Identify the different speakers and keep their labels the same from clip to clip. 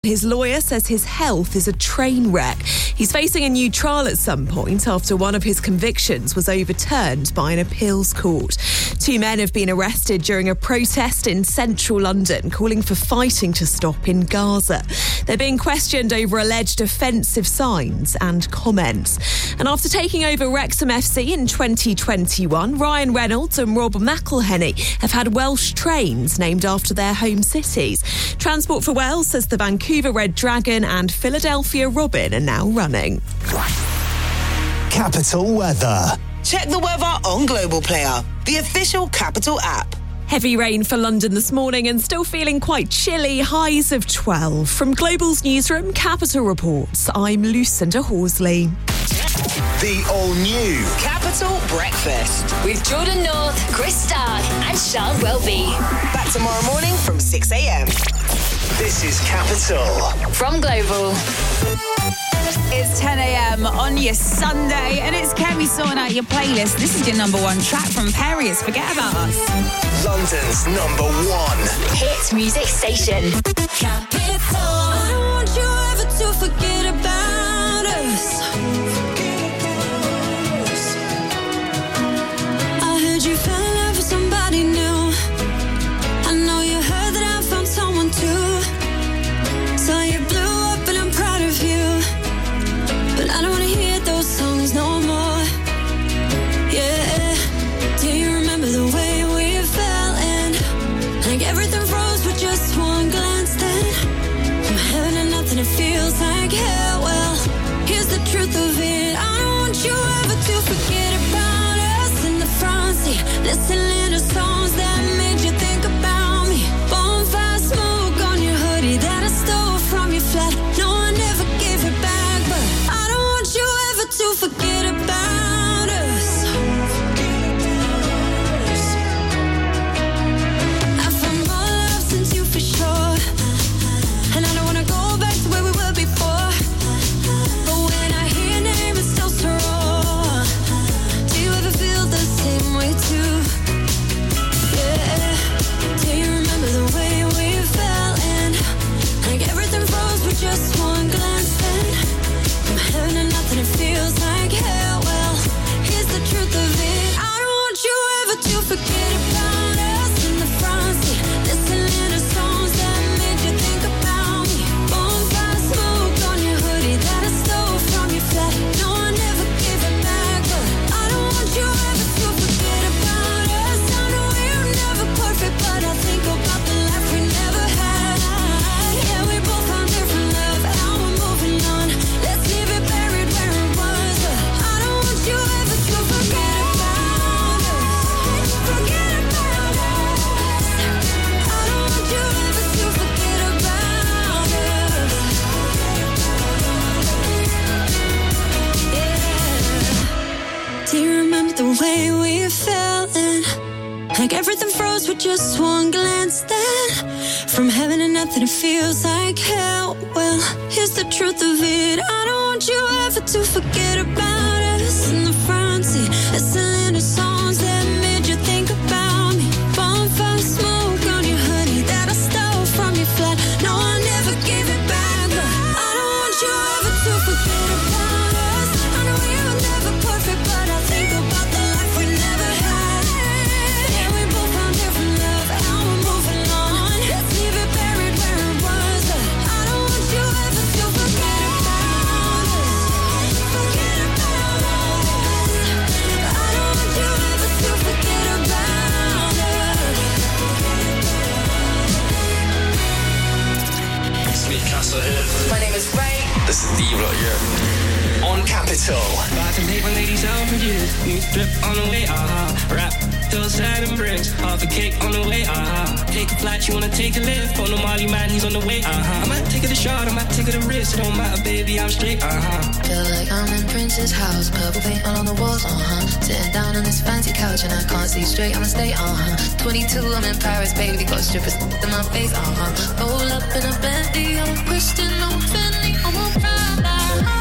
Speaker 1: His lawyer says his health is a train wreck. He's facing a new trial at some point after one of his convictions was overturned by an appeals court. 2 men have been arrested during a protest in central London calling for fighting to stop in Gaza. They're being questioned over alleged offensive signs and comments. And after taking over Wrexham FC in 2021, Ryan Reynolds and Rob McElhenney have had Welsh trains named after their home cities. Transport for Wales says the Vancouver Red Dragon and Philadelphia Robin are now running.
Speaker 2: Capital weather.
Speaker 3: Check the weather on Global Player, the official Capital app.
Speaker 1: Heavy rain for London this morning and still feeling quite chilly, highs of 12. From Global's newsroom, Capital Reports, I'm Lucinda Horsley.
Speaker 2: The all-new
Speaker 3: Capital Breakfast.
Speaker 4: With Jordan North, Chris Stark and Sean Welby.
Speaker 3: Back tomorrow morning from 6 a.m.
Speaker 2: This is Capital.
Speaker 4: From Global.
Speaker 5: It's 10 a.m. on your Sunday, and it's Kemi sorting out your playlist. This is your number one track from Perry. It's Forget About Us.
Speaker 2: London's number one
Speaker 4: hit music station.
Speaker 6: Capital. I don't want you ever to forget about us. I heard you fell in love with somebody new. I know you heard that I found someone too. So you blew up and I'm proud of you. But I don't wanna hear those songs no more. Yeah. Do you remember the way we fell in? Like everything froze with just one glance then. From heaven to nothing, it feels like hell. Well, here's the truth of it. I don't want you ever to forget about us in the front seat. Listening to songs that made you think about me. Bonfire smoke on your hoodie that I stole from your flat. No, I never gave it back, but I don't want you ever to forget about us. I found more love since you for sure, and I don't wanna go back to where we were before. But when I hear your name, it starts to roar. Do you ever feel the same way too? Yeah. Do you remember the way we fell in? Like everything froze with just one glance then. From heaven to nothing, it feels like hell. Well, here's the truth of it. I don't want you ever to forget about us in the front seat. Listening to songs that made you think about me. Bonfire smoke on your hoodie that I stole from your flat. No, I never gave it back, but I don't want you ever to forget about us. I know we're never perfect, but I think about the life we never had. Yeah, we both found different love, and now we're moving on. Let's leave it buried where it was, but I don't want you ever to forget about us. Forget about us. I don't want you ever to forget about us. Yeah. Do you remember the way we fell in? Like everything froze with just one glance then. From heaven to nothing, it feels like hell. Well, here's the truth of it. I don't want you ever to forget about us in the front seat. Listening to songs that made you think about me. Bonfire smoke on your hoodie that I stole from your flat. No, I never gave it back, but I don't want you ever to forget about us. I know we were never perfect, but I think about the life we never had. Yeah, we both found different love, and now we're moving on. Let's leave it buried where it was, but I don't want you ever to forget about us. Forget about us. I don't want you ever to forget about us.
Speaker 7: Smith Castle here.
Speaker 3: My name is Ray.
Speaker 7: This is D-Rock here.
Speaker 2: on Capital.
Speaker 8: I can take my ladies out for years. New strip on the way, rap, hillside and bricks. Half a cake on the way, Take a flight, you wanna take a lift. On the Molly man, he's on the way, I might take it a shot, I might take it a risk. It don't matter, baby, I'm straight,
Speaker 9: Feel like I'm in Prince's house. Purple paint all on the walls, Sitting down on this fancy couch and I can't see straight, I'ma stay, 22, I'm in Paris, baby. Got strippers in my face, Roll up in a Bentley, I'm a Christian, I'm a Fendi, I'm a Prada.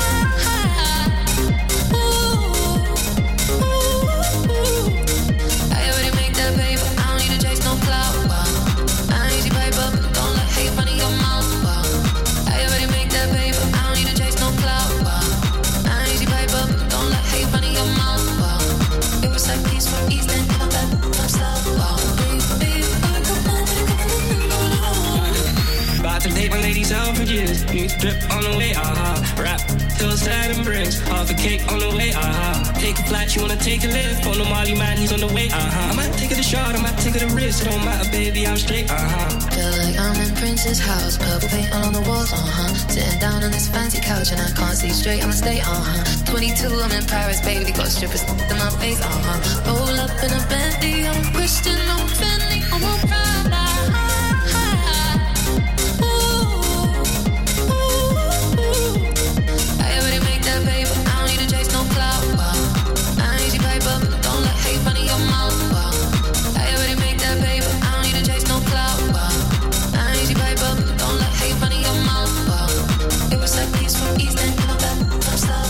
Speaker 9: I already make that paper, I don't need to chase no clout. I need your paper, don't let hate run in your mouth. I
Speaker 8: crazy Selfridges. New drip on the way, Rap till sad and bricks. Half a cake on the way, Take a flight, you wanna take a lift. On the Molly man, he's on the way, I might take it a shot, I might take it a risk. It don't matter, baby, I'm straight,
Speaker 9: Feel like I'm in Prince's house, purple paint all on the walls, Sitting down on this fancy couch and I can't see straight, I'ma stay, 22, I'm in Paris, baby, got strippers in my face, Roll up in a Bentley, I'm a Christian, I'm a Bentley, I'm a Prada. I already make that paper, I don't need to chase no clout, I ain't easy paper, don't let hate run in your mouth, I already make that paper, I don't need to chase no clout, I ain't easy paper, don't let hate run in your mouth, it was like these from East End, you know that, I'm stuck,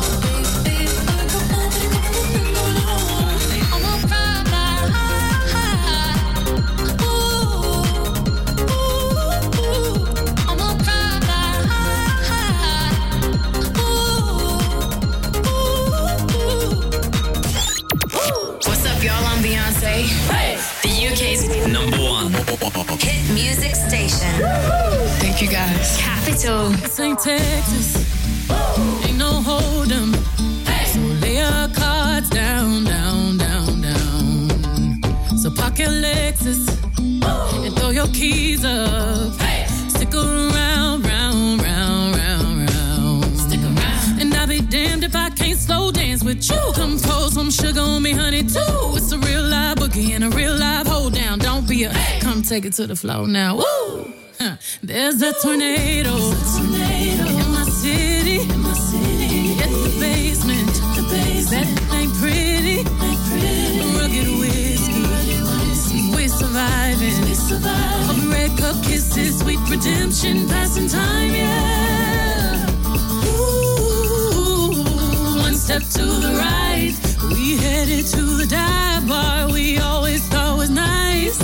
Speaker 4: Hey. The UK's
Speaker 7: number one
Speaker 4: hit music station.
Speaker 5: Thank you guys.
Speaker 4: Capital.
Speaker 10: This ain't Texas. Ain't no hold 'em. So lay your cards down, down, down, down. So park your Lexus and throw your keys up. Stick around, round, round, round, round. Stick around. And I'll be damned if I can't slow dance with you. Come pour some sugar on me, honey, too. It's a real live boogie and a real live hold down. Don't be a come take it to the floor now. Woo! There's a tornado in my city. At the basement. That ain't pretty. Rugged whiskey. We're surviving. Of red cup kisses, sweet redemption, passing time, yeah. Ooh, one step to the right. We headed to the dive bar we always thought was nice.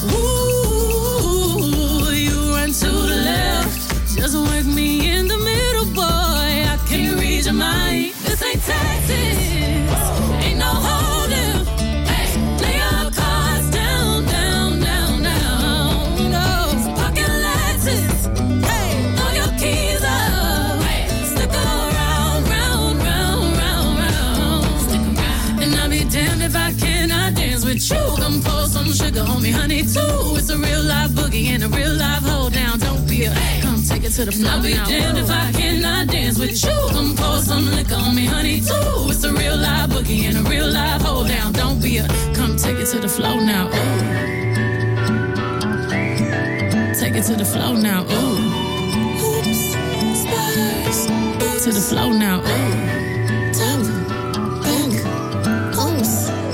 Speaker 10: Ooh, you run to the left. Just work me in the middle, boy. I can't read your mind. This ain't Texas. Ain't no holding. Lay your cards down, down, down, down. No, pocket Lexus. Throw your keys up. Stick around, round, round, round, round. And I'll be damned if I cannot dance with you. Come pour some sugar on me, honey, too. It's a real live boogie and a real live hold down. Don't be a come take it to the floor. I'll be damned if I cannot dance with you. Come pour some liquor on me, honey, too. It's a real live boogie and a real live hold down. Don't be a come take it to the floor now. Ooh. Take it to the floor now. Ooh. Oops, spurs. To the floor now. Ooh. Top, back, oops.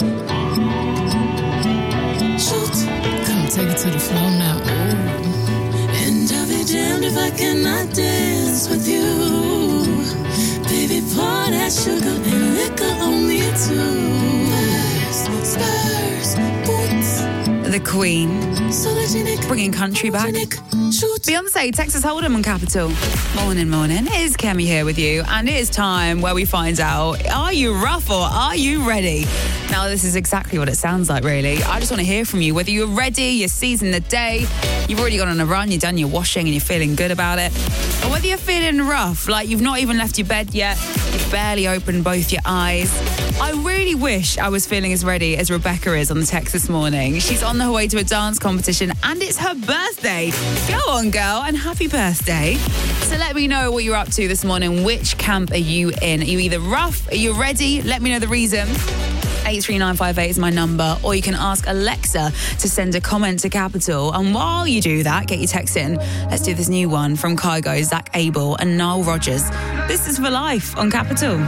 Speaker 10: Shoot. Come take it to the floor now. Ooh. And I'll be damned if I cannot dance with you. Baby, pour that sugar and liquor on me too. Spurs, boots.
Speaker 5: The Queen. Bringing country back. Beyonce, Texas Hold'em on Capital. Morning, morning. It is Kemi here with you, and it is time where we find out, are you rough or are you ready? Now, this is exactly what it sounds like, really. I just want to hear from you, whether you're ready, you're seizing the day, you've already gone on a run, you've done your washing and you're feeling good about it, or whether you're feeling rough, like you've not even left your bed yet, you've barely opened both your eyes. I really wish I was feeling as ready as Rebecca is on the text this morning. She's on her way to a dance competition and it's her birthday. Go on, girl, and happy birthday. So let me know what you're up to this morning. Which camp are you in? Are you either rough? Are you ready? Let me know the reason. 83958 is my number, or you can ask Alexa to send a comment to Capital. And while you do that, get your text in. Let's do this new one from Kygo, Zach Abel and Nile Rodgers. This is For Life on Capital.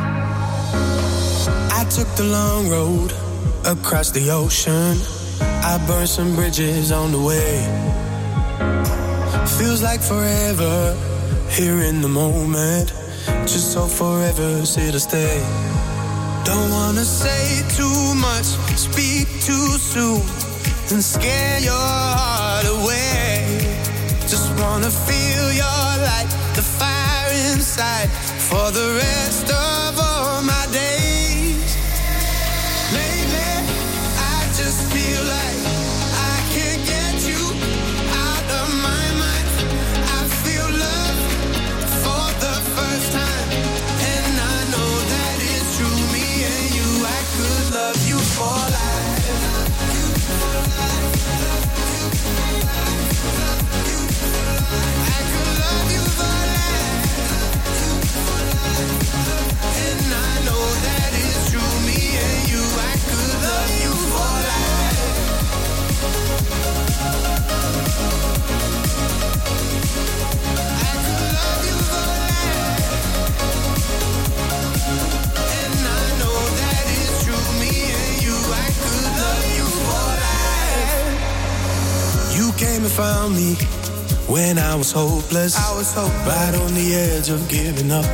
Speaker 11: I took the long road across the ocean. I burned some bridges on the way. Feels like forever here in the moment. Just so forever's here to stay. Don't wanna say too much, speak too soon, and scare your heart away. Just wanna feel your light, the fire inside, for the rest of all my days. Lately, I just feel like I can't get you out of my mind. I feel love found me when I was hopeless. Right on the edge of giving up.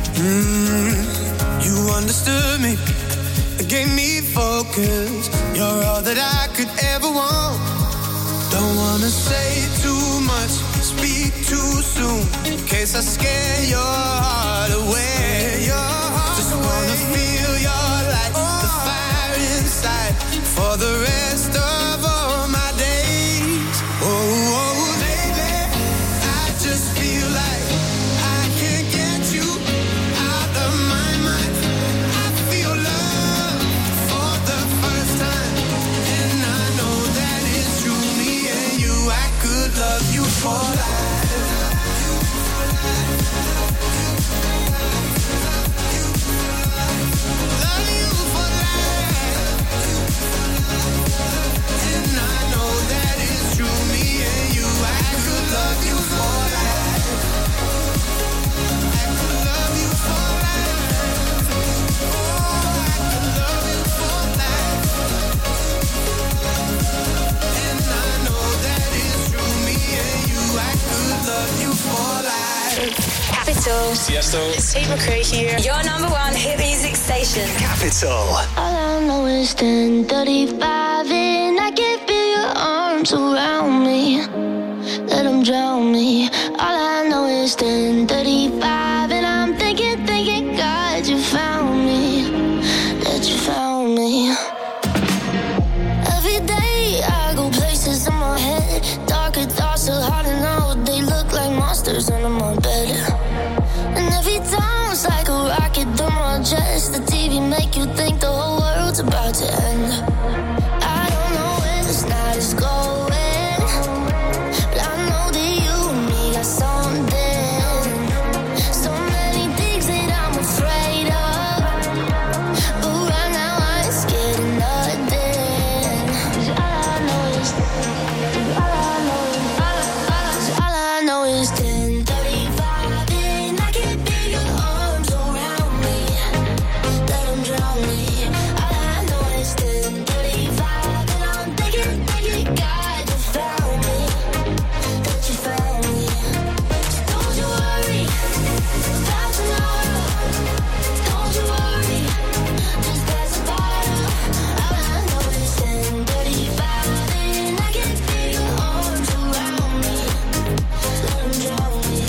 Speaker 11: You understood me, gave me focus. You're all that I could ever want. Don't wanna say too much, speak too soon, in case I scare your heart away. Just wanna feel your light, the fire inside, for the rest of all my days. Oh, baby, I just feel like I can't get you out of my mind. I feel love for the first time, and I know that it's true. Me and you, I could love you for life. Love you for life. And I know that it's true. Me and you, I could love you for life. I could love you for life. Oh, I could love you for life. And I know that it's true. Me and you, I could love you for life.
Speaker 4: Capital.
Speaker 2: Tiesto.
Speaker 4: It's Tate McRae here. Your number one hit music station.
Speaker 2: Capital.
Speaker 12: All I know is 10:35 and I can feel your arms around me. Let them drown me. All I know is 10:35 and I'm thinking, God, you found me. That you found me. Every day I go places in my head. Darker thoughts so hard to know. They look like monsters under my bed. And every time it's like a rocket through my chest. The TV make you think the whole world's about to end. I don't know where this night is going, but I know that you and me got something. So many things that I'm afraid of, but right now I ain't scared of nothing. 'Cause all I know is 10:35 and I can feel your arms around me. Let them drown me. All I know is 10:35 and I'm thinking, God, you found me. That you found me. So don't you worry about tomorrow. Don't you worry, just pass the bottle. All I know is 10:35 and I can feel your arms around me. Let them drown me.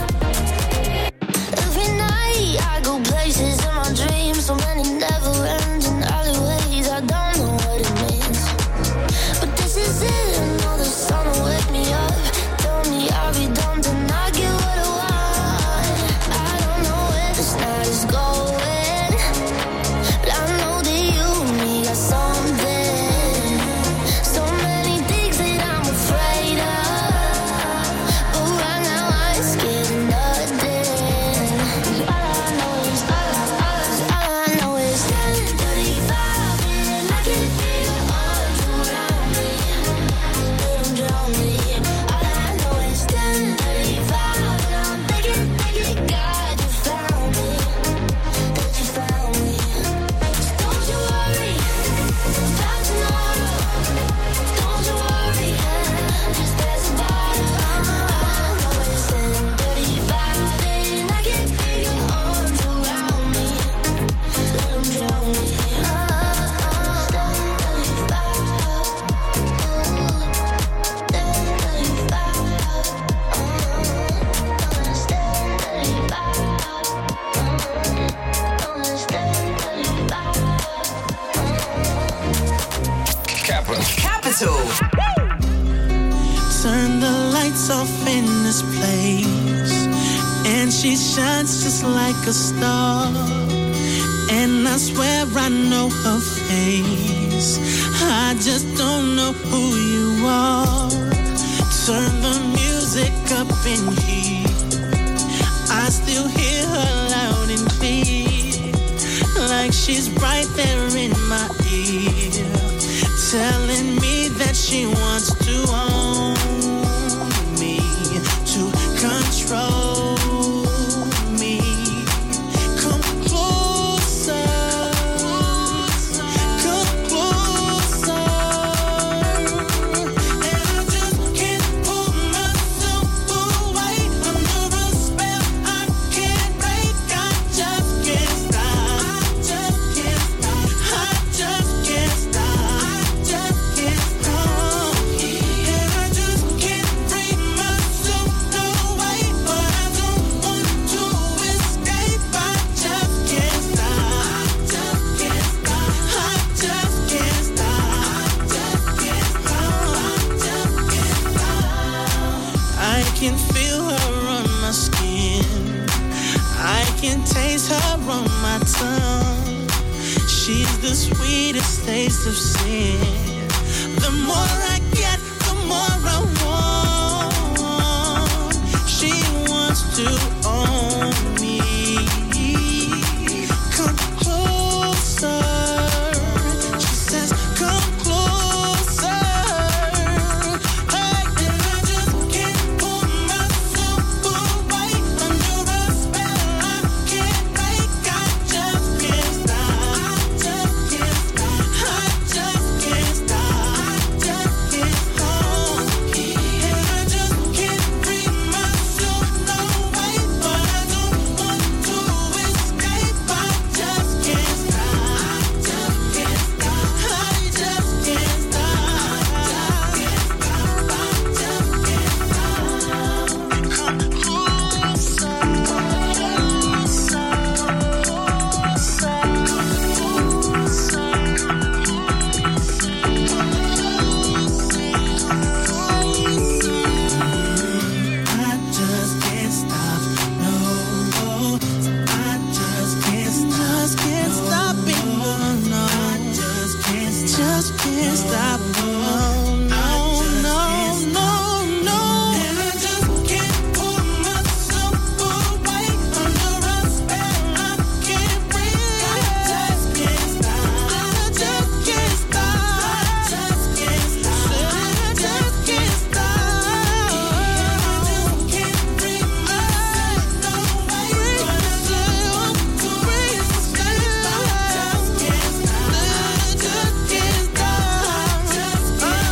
Speaker 12: Every night I go places in my dreams, so many never ends in alleyways. I don't know what it means, but this is it. I know the sun will wake me up. Tell me I'll be done to not get what I want. I don't know where this night is going, but I know that you and me got something. So many things that I'm afraid of, but right now I ain't scared of nothing. 'Cause all I know is 10:35 and I can feel your arms around me. Let them drown me. All I know is 10:35 and I'm thinking, God, you found me. That you found me. So don't you worry about tomorrow. Don't you worry, just pass the bottle. All I know is 10:35 and I can feel your arms around me. Let them drown me. 10:35.
Speaker 3: Capital.
Speaker 13: Turn the lights off in this place, and she shines just like a star. And I swear I know her face, I just don't know who you are. Turn the music up in here, I still hear her loud and clear, like she's right there in my ear, telling me that she wants to own me, to control me. Come closer, come closer. And I just can't can taste her on my tongue. She's the sweetest taste of sin. The more I get, the more I want. She wants to own me. Come closer. She says, come closer. Hey, and I just can't pull myself away under a spell I can't break. I just can't stop. I just can't stop. I just can't stop. I just can't stop. And I just can't free myself, no way. But I don't want to escape. I just can't stop. I just can't stop. I just can't stop. I just can't stop. Come closer. I just can't stop, no. I just can't stop it, no. I just can't stop, no, no. And I just can't pull myself away under a spell I can't break. I just can't stop. I just can't stop. I just can't stop. I just can't stop. I just can't free myself, no way. But I just want to escape. I just can't stop. I just can't stop. I just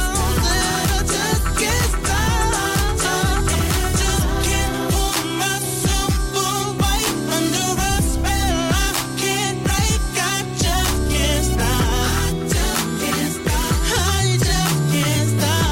Speaker 13: can't stop. And I just can't pull myself away under a spell I can't break. I just can't stop. I just can't stop. I just can't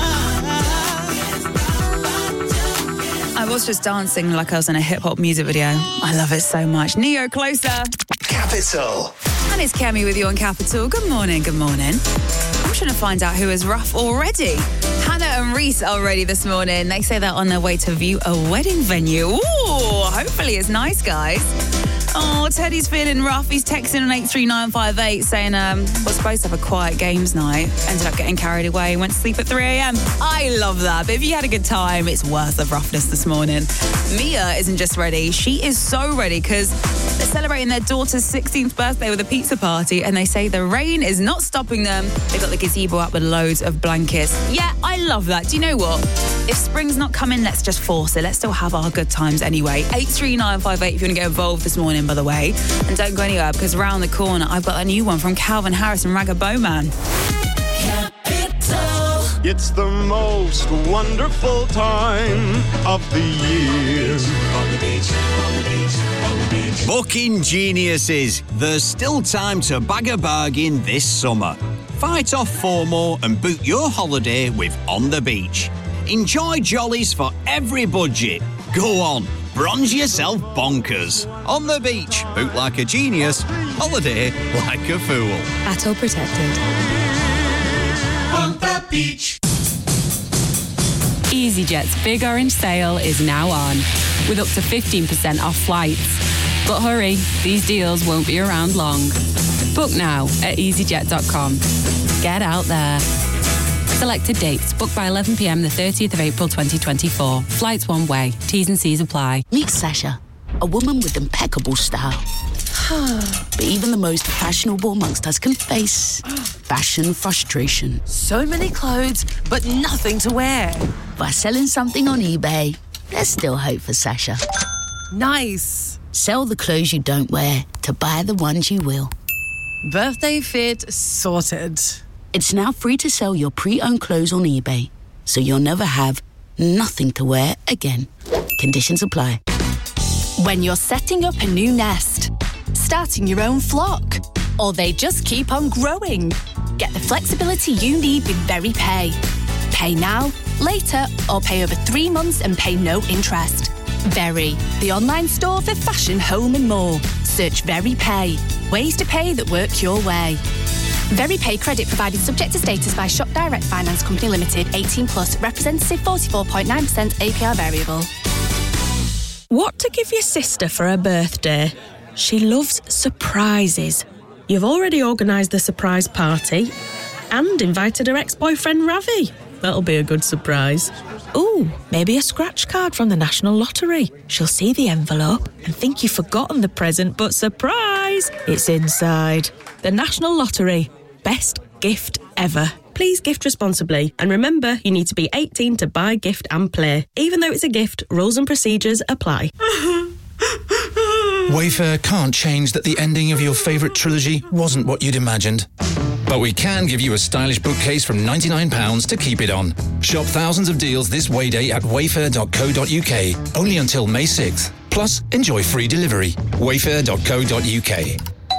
Speaker 13: stop.
Speaker 5: I was just dancing like I was in a hip-hop music video. I love it so much. Neo, Closer.
Speaker 2: Capital.
Speaker 5: And it's Kemi with you on Capital. Good morning, good morning. I'm trying to find out who is rough already. Hannah and Reese are ready this morning. They say they're on their way to view a wedding venue. Ooh, hopefully it's nice, guys. Oh, Teddy's feeling rough. He's texting on 83958 saying, we're supposed to have a quiet games night. Ended up getting carried away, went to sleep at 3 a.m. I love that. But if you had a good time, it's worth the roughness this morning. Mia isn't just ready. She is so ready because they're celebrating their daughter's 16th birthday with a pizza party, and they say the rain is not stopping them. They got the gazebo up with loads of blankets. Yeah, I love that. Do you know what? If spring's not coming, let's just force it. Let's still have our good times anyway. 83958 if you want to get involved this morning, by the way. And don't go anywhere because around the corner, I've got a new one from Calvin Harris and Ragga Bowman.
Speaker 14: It's the most wonderful time of the year. On the beach, on the beach, on the beach.
Speaker 15: Booking geniuses. There's still time to bag a bargain this summer. Fight off FOMO and book your holiday with On the Beach. Enjoy jollies for every budget. Go on, bronze yourself bonkers. On the beach, book like a genius, holiday like a fool.
Speaker 1: At all protected.
Speaker 14: On the beach.
Speaker 16: EasyJet's Big Orange Sale is now on, with up to 15% off flights. But hurry, these deals won't be around long. Book now at easyjet.com. Get out there. Selected dates. Book by 11 p.m. the 30th of April 2024. Flights one way. T's and C's apply.
Speaker 17: Meet Sasha, a woman with impeccable style. But even the most fashionable amongst us can face fashion frustration.
Speaker 18: So many clothes, but nothing to wear.
Speaker 17: By selling something on eBay, there's still hope for Sasha.
Speaker 18: Nice.
Speaker 17: Sell the clothes you don't wear to buy the ones you will.
Speaker 18: Birthday fit sorted.
Speaker 17: It's now free to sell your pre-owned clothes on eBay, so you'll never have nothing to wear again. Conditions apply.
Speaker 19: When you're setting up a new nest, starting your own flock, or they just keep on growing, get the flexibility you need with VeryPay. Pay now, later, or pay over 3 months and pay no interest. Very, the online store for fashion, home and more. Search VeryPay. Ways to pay that work your way. VeryPay credit provided subject to status by Shop Direct Finance Company Limited, 18+, representative 44.9% APR variable.
Speaker 20: What to give your sister for her birthday? She loves surprises. You've already organised the surprise party and invited her ex-boyfriend Ravi. That'll be a good surprise. Ooh, maybe a scratch card from the National Lottery. She'll see the envelope and think you've forgotten the present, but surprise! It's inside. The National Lottery. Best gift ever. Please gift responsibly. And remember, you need to be 18 to buy, gift and play. Even though it's a gift, rules and procedures apply.
Speaker 21: Wayfair can't change that the ending of your favourite trilogy wasn't what you'd imagined. But we can give you a stylish bookcase from £99 to keep it on. Shop thousands of deals this way day at wayfair.co.uk, only until May 6th. Plus, enjoy free delivery. wayfair.co.uk.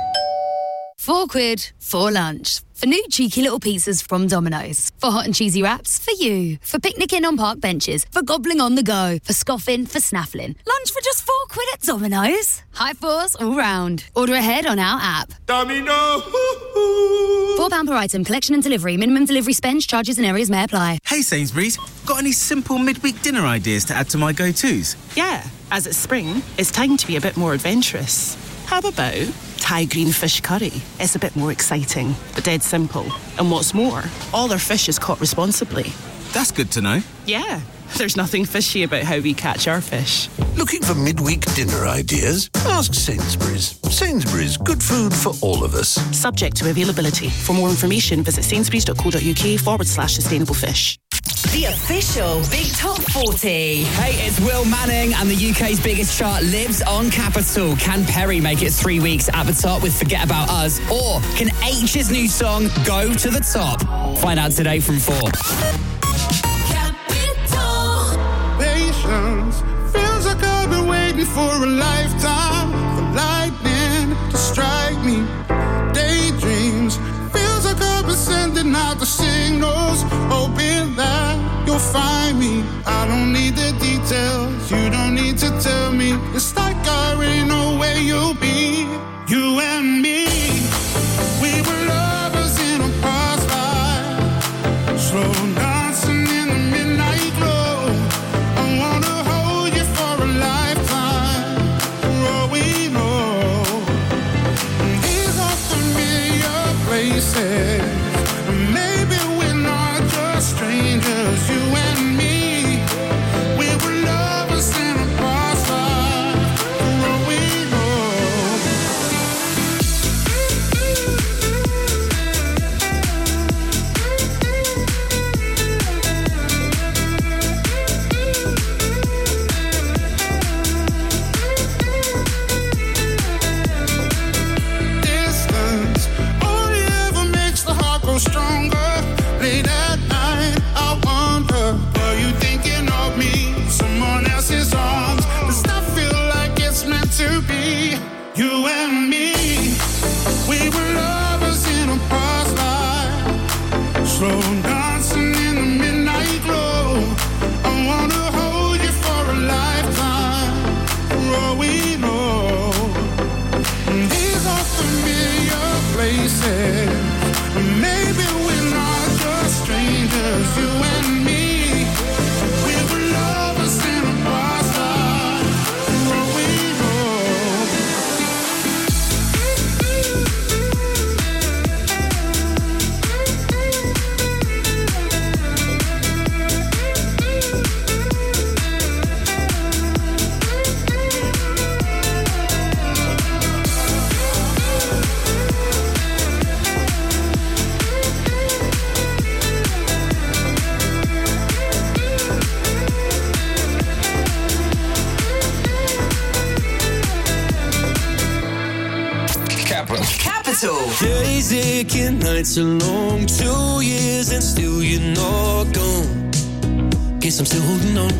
Speaker 22: £4 for lunch. For new cheeky little pizzas from Domino's. For hot and cheesy wraps for you. For picnicking on park benches. For gobbling on the go. For scoffing, for snaffling. Lunch for just £4 at Domino's. High fours all round. Order ahead on our app.
Speaker 14: Domino!
Speaker 22: £4 per item. Collection and delivery. Minimum delivery spend, charges and areas may apply.
Speaker 23: Hey Sainsbury's, got any simple midweek dinner ideas to add to my go-tos?
Speaker 24: Yeah, as it's spring, it's time to be a bit more adventurous. How about Thai green fish curry? It's a bit more exciting, but dead simple. And what's more, all our fish is caught responsibly.
Speaker 23: That's good to know.
Speaker 24: Yeah, there's nothing fishy about how we catch our fish.
Speaker 25: Looking for midweek dinner ideas? Ask Sainsbury's. Sainsbury's, good food for all of us.
Speaker 24: Subject to availability. For more information, visit sainsbury's.co.uk/sustainable fish.
Speaker 26: The official Big Top 40.
Speaker 27: Hey, it's Will Manning, and the UK's biggest chart lives on Capital. Can Perry make it 3 weeks at the top with Forget About Us? Or can H's new song go to the top? Find out today from 4.
Speaker 13: Patience feels like I've been waiting for a lifetime for lightning to strike me. Daydreams feels like I've been sending out the signals, hoping that you'll find me. I don't need the details, you don't need to tell me. It's like I already know where you'll be. You and me, we were lovers in a past life, slow dancing in the midnight glow. I wanna hold you for a lifetime, for all we know. These are familiar places, maybe we're not just strangers. You and me, we were lovers in a past life, for all we know. Distance only ever makes the heart grow stronger. Late at night, I wonder, are you thinking of me? Someone else's arms. Does that feel like it's meant to be? You and me, we were lovers in a past life, slow dancing in the midnight glow. I wanna hold you for a lifetime, for all we know. These are familiar places, maybe we're not just strangers. You and me, we were lovers in a past life, for all we know.
Speaker 26: Capital.
Speaker 11: Days aching, nights are long, 2 years and still you're not gone. Guess I'm still holding on.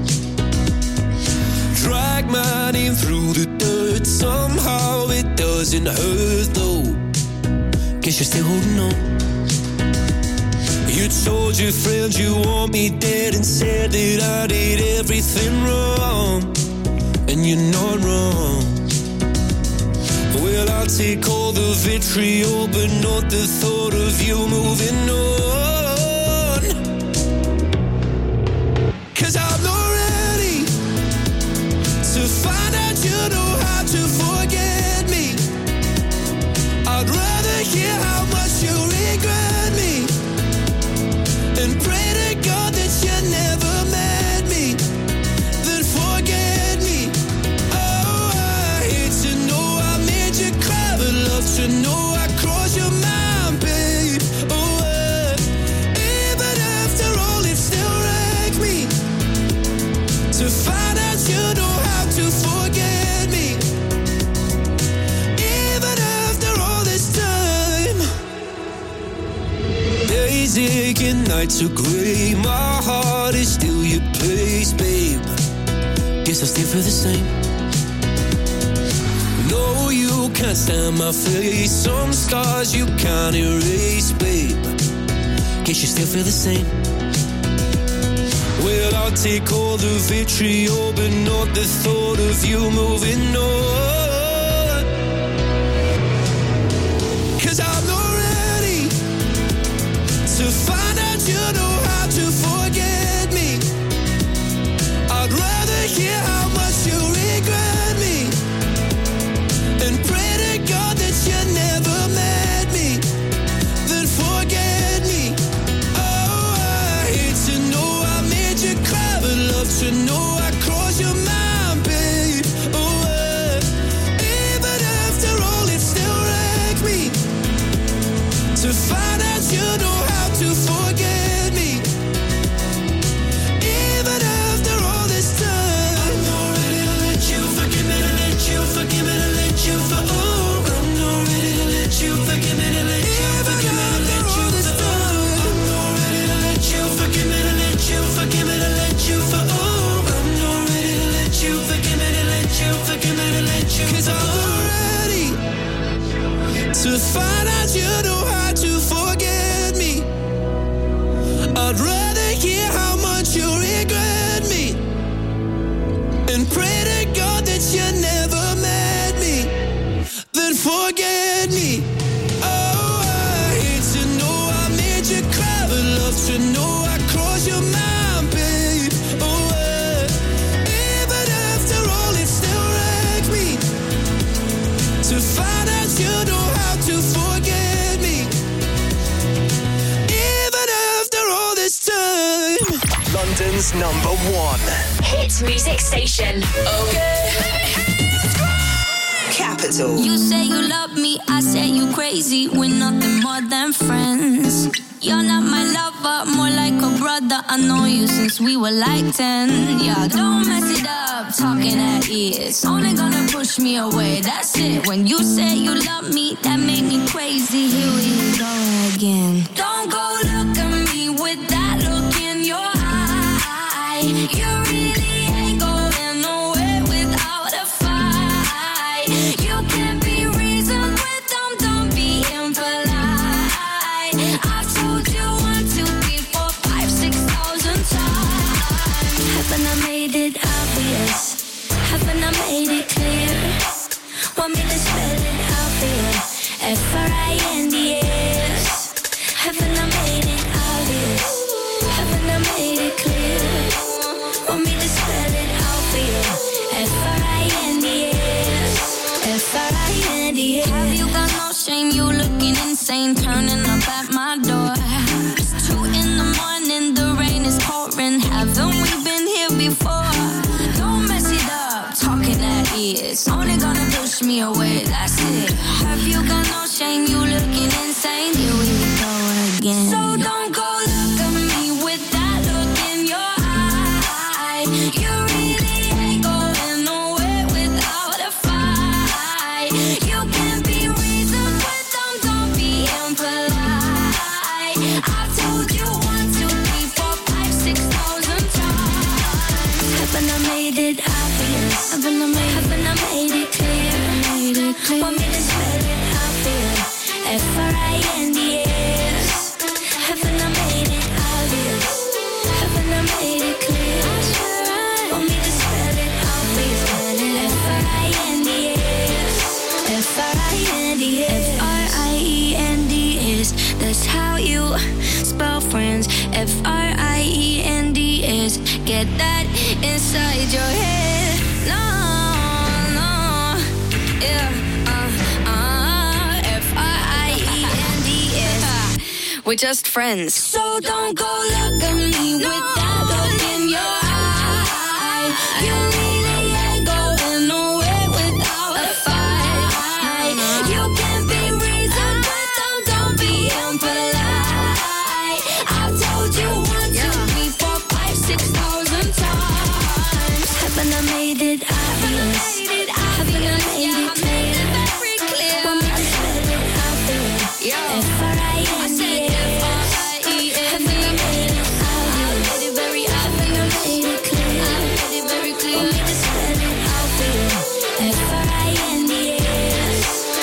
Speaker 11: Drag my name through the dirt, somehow it doesn't hurt though. Guess you're still holding on. You told your friends you want me dead and said that I did everything wrong, and you're not wrong. Well, I'll take all the vitriol, but not the thought of you moving on. 'Cause I'm not ready to you know how to forget me. I'd rather hear how much you regret me and pray to God that you never met me, then forget me. Oh, I hate to know I made you cry, but love to know I crossed your mind, babe. Oh, even after all, it still wrecked me to find out you know how to forget me. Even after all this time, days aching, nights are grey. My heart is still your place, babe. Guess I still feel the same. No, you can't stand my face. Some scars you can't erase, babe. Guess you still feel the same. Well, I'll take all the vitriol, but not the thought of you moving on. 'Cause I'm not ready to find out you know how to forget me. I'd rather hear how much you regret me and pray to God that you never met me, then forget me. Oh, I hate to know I made you cry, but love to know I crossed your mind, babe. Oh, even after all, it still wrecked me to find out you know how to forget me. Even after all this time, I'm not ready to let you forgive me, to let you forgive me, to let you for. Oh, I'm not ready to let you forgive me, to let you forgive me, to let you for. I'm not ready to let you forgive me, to let you forgive me, to let you for. Oh, I'm not ready to let you forgive me, to let you forgive me, to let you. 'Cause I'm not ready to find out you know how to forget me. I'd rather hear how much you regret me and pray to God that you never met me, then forget me. Oh, I hate to know I made you cry, but love to know I crossed your mind, babe. Oh, even after all, it still wrecked me to find out you know how to forget me. Even after all this time.
Speaker 2: London's number one
Speaker 26: hit music station. Okay.
Speaker 2: Capital.
Speaker 4: You say you love me, I say you crazy. We're nothing more than friends. You're not my lover, more like a brother. I know you since we were like 10. Yeah, don't mess it up, talking at ears. Only gonna push me away, that's it. When you say you love me, that made me crazy. Here we go again. Don't go look at me with that look in your eye. You really ain't going nowhere without a fight. You can't be reasoned with them, don't be impolite. I've told you 1, 2, 3, 4, 5, 6,000 times. Haven't I made it obvious? Haven't I made it clear? Want me to spell it out for you? F-R-I-N-D-S. Haven't I made it obvious? Haven't I made it clear? Want me to spell it out for you? F-R-I-N-D-S. F-R-I-N-D-S. Have you got no shame? You looking insane, turning up at my door. It's 2 in the morning, the rain is pouring. Haven't we been here before? Don't mess it up, talking at ears. Only gonna push me away, that's it. Have you got no shame? You looking insane. Here we go again. So don't go look at me with that look in your eye. You really ain't going nowhere without a fight. You can't be reasoned with them, don't be impolite. I've told you 1, 2, 3, 4, 5, 6,000 times. Haven't I made it obvious? Haven't I made it clear? Want me to spell it out for you? F-R-I-N-D-S. Haven't I made it obvious? Haven't I made it clear? Want me to spell it out for you? F-R-I-N-D-S. F-R-I-N-D-S. F-R-I-E-N-D-S. That's how you spell friends. F-R-I-E-N-D-S. Get that inside your head. No, no. we're just friends. So don't go look at me with that look in your eye. You really ain't going nowhere without a fight. You can be reasoned, but don't be impolite. I've told you 1, 2, 3, 4, 5, 6,000 times. Haven't I made it obvious? Haven't I made it clear? Want me to spell it out there? F-R-I-N-D-S. Haven't I made it obvious? Haven't I made it clear? Want me to spell it out there? F-R-I-N-D-S.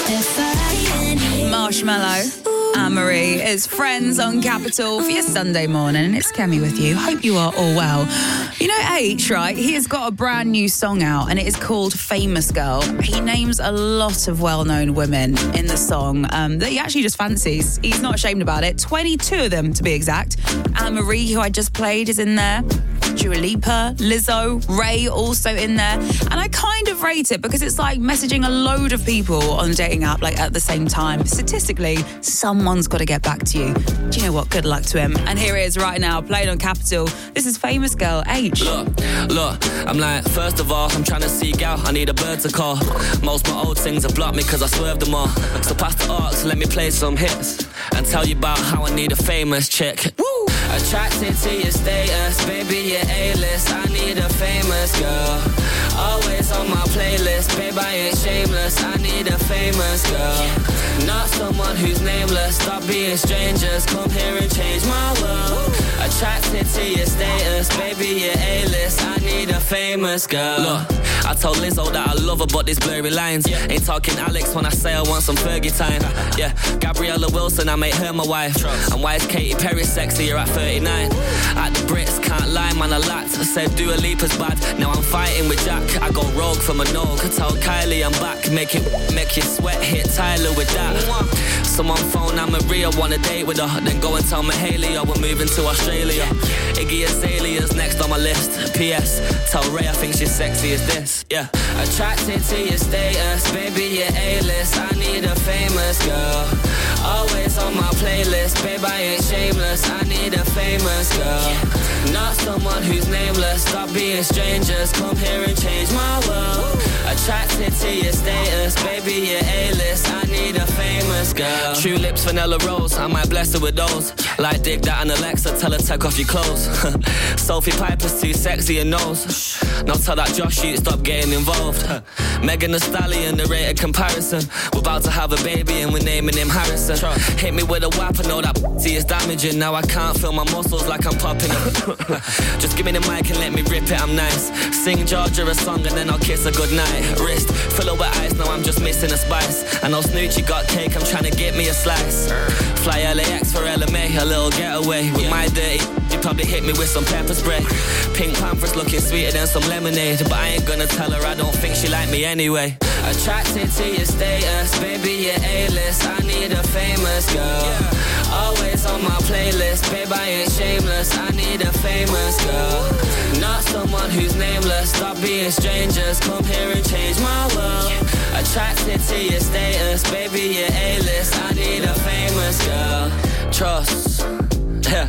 Speaker 4: F-R-I-N-D-S.
Speaker 5: Marshmallow. Anne-Marie is Friends on Capital for your Sunday morning. It's Kemi with you. Hope you are all well. You know H, right? He has got a brand new song out and it is called Famous Girl. He names a lot of well-known women in the song that he actually just fancies. He's not ashamed about it. 22 of them, to be exact. Anne-Marie, who I just played, is in there. Dua Lipa, Lizzo, Ray also in there. And I kind of rate it because it's like messaging a load of people on a dating app like at the same time. Statistically, someone's got to get back to you. Do you know what? Good luck to him. And here he is right now, playing on Capital. This is Famous Girl, H.
Speaker 3: Look, I'm like, first of all, I'm trying to seek out, I need a bird to call. Most my old things have blocked me because I swerved them all. So pass the aux, let me play some hits and tell you about how I need a famous chick. Woo! Attracted to your status, baby, you're A-list. I need a famous girl. Always on my playlist, babe, I ain't shameless. I need a famous girl. Not someone who's nameless. Stop being strangers, come here and change my world. Attracted to your status, baby, you're A-list. I need a famous girl. Look, I told Lizzo that I love her, but there's blurry lines. Ain't talking Alex when I say I want some Fergie time. Yeah, Gabriella Wilson, I make her my wife. And why is Katy Perry sexier at 39? At the Brits, can't lie, man, I lacked. I said Dua Lipa's bad, now I'm fighting with Jack. I go rogue from a no, could tell Kylie I'm back. Make you sweat, hit Tyler with that. Someone phone Anne-Marie, I want a date with her. Then go and tell Mahalia we're moving to Australia. Iggy Azalea's next on my list. P.S. Tell Ray I think she's sexy as this. Yeah. Attracted to your status, baby, you're A-list. I need a famous girl. Always on my playlist, babe, I ain't shameless. I need a famous girl. Not someone who's nameless. Stop being strangers, come here and change my world. Attracted to your status, baby, you're A-list. I need a famous girl. True lips, vanilla rose, I might bless her with those. Like dig that and Alexa, tell her take off your clothes. Sophie Piper's too sexy and knows. Now tell that Josh you stop getting involved. Megan Thee Stallion, the rated comparison. We're about to have a baby and we're naming him Harrison. Hit me with a whap, I know that is damaging. Now I can't feel my muscles like I'm popping up. Just give me the mic and let me rip it, I'm nice. Sing Georgia a song and then I'll kiss her goodnight. Wrist, fill her with ice, now I'm just missing a spice. I know Snoochie got cake, I'm trying to get me a slice. Fly LAX for LMA, a little getaway. With my dirty, you probably hit me with some pepper spray. Pink Panther's looking sweeter than some lemonade. But I ain't gonna tell her I don't think she like me anyway. Attracted to your status, baby, you're A-list. I need a famous girl. Always on my playlist, babe, I ain't shameless. I need a famous girl. Not someone who's nameless. Stop being strangers, come here and change my world. Attracted to your status, baby, you're A-list. I need a famous girl. Trust, yeah.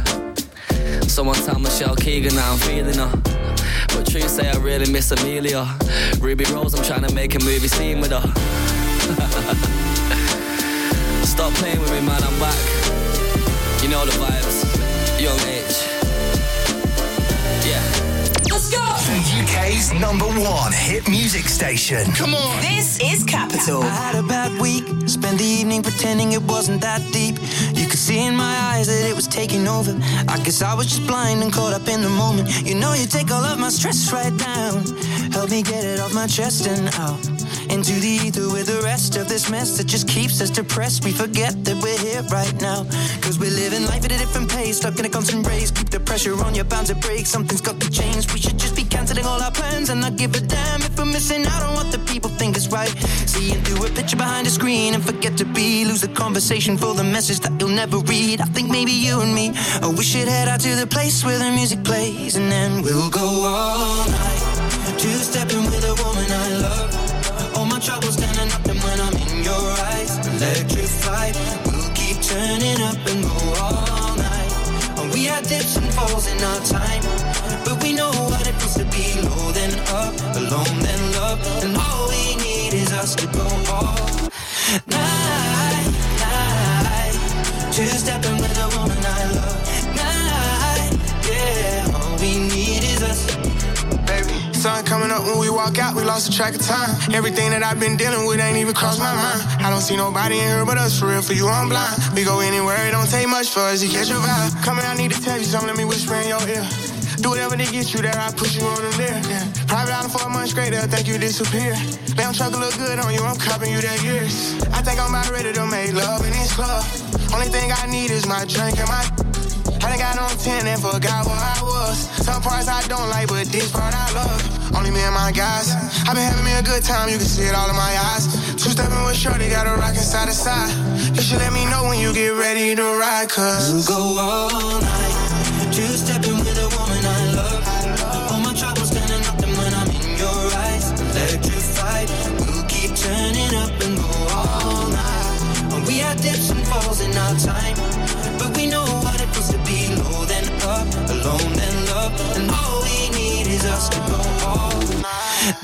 Speaker 3: Someone tell Michelle Keegan that I'm feeling her. But true say I really miss Amelia. Ruby Rose, I'm trying to make a movie scene with her. Stop playing with me, man, I'm back. You know the vibes. Young H. Yeah.
Speaker 2: Let's go! The UK's #1 hit music station. Come on.
Speaker 6: This is Capital.
Speaker 13: I had a bad week. Spent the evening pretending it wasn't that deep. You could see in my eyes that it was taking over. I guess I was just blind and caught up in the moment. You know you take all of my stress right down. Help me get it off my chest and out into the ether with the rest of this mess that just keeps us depressed. We forget that we're here right now. Cause we're living life at a different pace. Stuck in a constant race. Keep the pressure on, you're bound to break. Something's got to change. We should just be cancelling all our plans and not give a damn if we're missing out on what the people think is right. Seeing through a picture behind a screen and forget to be. Lose the conversation for the message that you'll never read. I think maybe you and me, oh, we should head out to the place where the music plays. And then we'll go all night. Two-stepping with a woman I love. All my troubles standing up and when I'm in your eyes. Electrified, we'll keep turning up and go all our time. But we know what it feels to be low then up, alone then love. And all we need is us to go all night, night. Two-stepping with a woman I love. Night, yeah. All we need is us.
Speaker 6: Baby, sun coming up when we walk out, we lost the track of time. Everything that I've been dealing with ain't even crossed my mind. I don't see nobody in here but us, for real, for you I'm blind. We go anywhere, it don't take much for us to catch your vibe. Come here, I need to tell you something, let me whisper in your ear. Do whatever to get you there, I push you on the there. Yeah. Private island for a month straight, they'll think you disappear. Damn truck look good on you, I'm copping you that years. I think I'm about ready to make love in this club. Only thing I need is my drink and my... I done got on 10 and forgot what I was. Some parts I don't like, but this part I love. Only me and my guys. I've been having me a good time, you can see it all in my eyes. Two-stepping with shorty, got a rockin' side to side. You should let me know when you get ready to ride, cause
Speaker 13: we'll go all night. Two-stepping with a woman I love. All my troubles standing up and when I'm in your eyes. Electrified, we'll keep turning up and go all night. We had dips and falls in our time, but we know what it feels to be low then up, alone then love. And all we need is us to go all night,